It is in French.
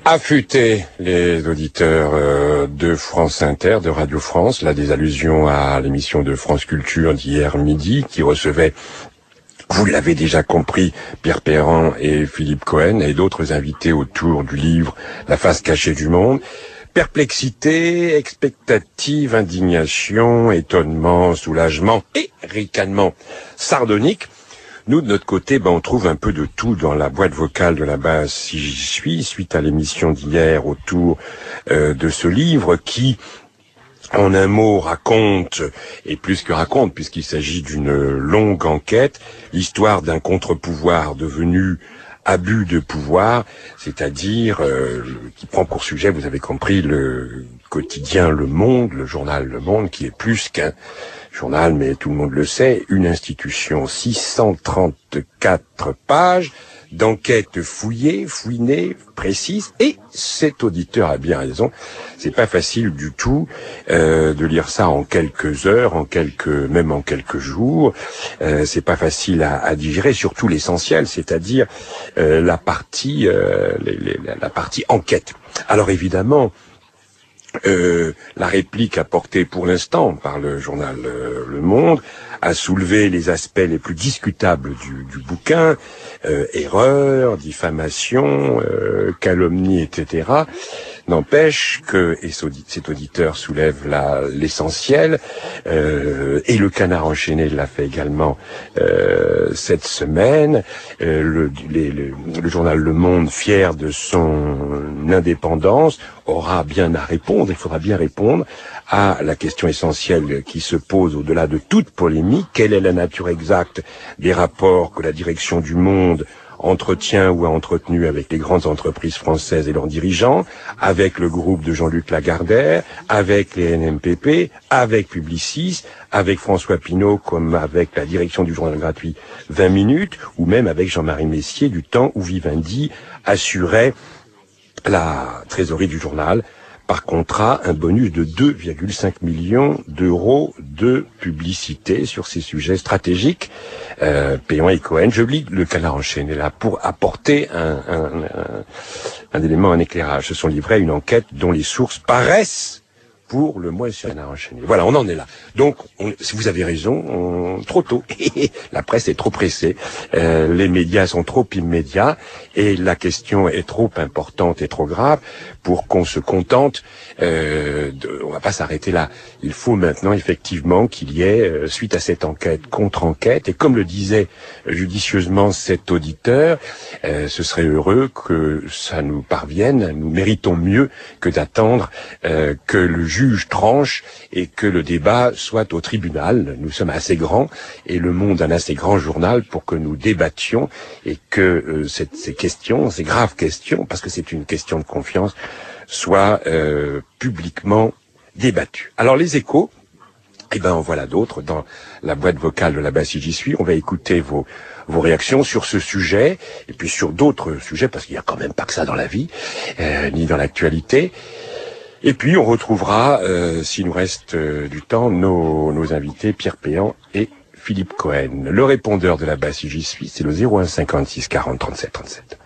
Affûter les auditeurs de France Inter, de Radio France, là des allusions à l'émission de France Culture d'hier midi qui recevait, vous l'avez déjà compris, Pierre Perrin et Philippe Cohen et d'autres invités autour du livre La face cachée du monde. Perplexité, expectative, indignation, étonnement, soulagement et ricanement sardonique. Nous, de notre côté, on trouve un peu de tout dans la boîte vocale de la base Si j'y suis, suite à l'émission d'hier autour de ce livre qui, en un mot, raconte, et plus que raconte, puisqu'il s'agit d'une longue enquête, l'histoire d'un contre-pouvoir devenu abus de pouvoir, c'est-à-dire qui prend pour sujet, vous avez compris, le quotidien Le Monde, le journal Le Monde, qui est plus qu'un journal, mais tout le monde le sait, une institution, 634 pages d'enquête fouillée, fouinée, précise, et cet auditeur a bien raison, c'est pas facile du tout de lire ça en quelques heures, même en quelques jours, c'est pas facile à digérer, surtout l'essentiel, c'est-à-dire la partie enquête. Alors évidemment, la réplique apportée pour l'instant par le journal Le Monde a soulevé les aspects les plus discutables du bouquin, erreurs, diffamation, calomnie, etc. N'empêche que, et cet auditeur soulève l'essentiel, et le Canard enchaîné l'a fait également cette semaine, le journal Le Monde, fier de son indépendance, aura bien à répondre, il faudra bien répondre à la question essentielle qui se pose au-delà de toute polémique. Quelle est la nature exacte des rapports que la direction du Monde entretient ou a entretenu avec les grandes entreprises françaises et leurs dirigeants, avec le groupe de Jean-Luc Lagardère, avec les NMPP, avec Publicis, avec François Pinault, comme avec la direction du journal gratuit 20 minutes, ou même avec Jean-Marie Messier du temps où Vivendi assurait la trésorerie du journal par contrat, un bonus de 2,5 millions d'euros de publicité sur ces sujets stratégiques. Perrin et Cohen, je lis le Canard enchaîné là pour apporter un élément, un éclairage. Se sont livrés à une enquête dont les sources paraissent pour le moins sur Canard enchaîné. Voilà, on en est là. Donc, si vous avez raison, trop tôt. La presse est trop pressée, les médias sont trop immédiats, et la question est trop importante et trop grave pour qu'on se contente. On va pas s'arrêter là. Il faut maintenant effectivement qu'il y ait, suite à cette enquête, contre-enquête, et comme le disait judicieusement cet auditeur, ce serait heureux que ça nous parvienne. Nous méritons mieux que d'attendre que le juge tranche et que le débat soit au tribunal. Nous sommes assez grands et Le Monde un assez grand journal pour que nous débattions et que ces questions, ces graves questions, parce que c'est une question de confiance, soient publiquement débattues. Alors les échos, en voilà d'autres dans la boîte vocale de la base Si j'y suis. On va écouter vos réactions sur ce sujet et puis sur d'autres sujets, parce qu'il n'y a quand même pas que ça dans la vie, ni dans l'actualité. Et puis on retrouvera, s'il nous reste du temps, nos invités Pierre Perrin et Philippe Cohen. Le répondeur de la base Si j'y suis, c'est le 01 56 40 37 37.